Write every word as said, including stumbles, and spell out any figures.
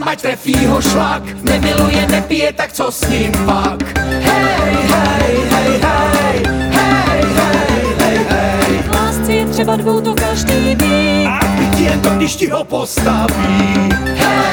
něm, ať trefí ho šlak. Nemiluje, nepije, tak co s ním pak? Hej, hej, hej, hej, hej, hej, hej, hej. V lásce je třeba dvou, to každý ví. A byť jen to, když ti ho postaví. Hej,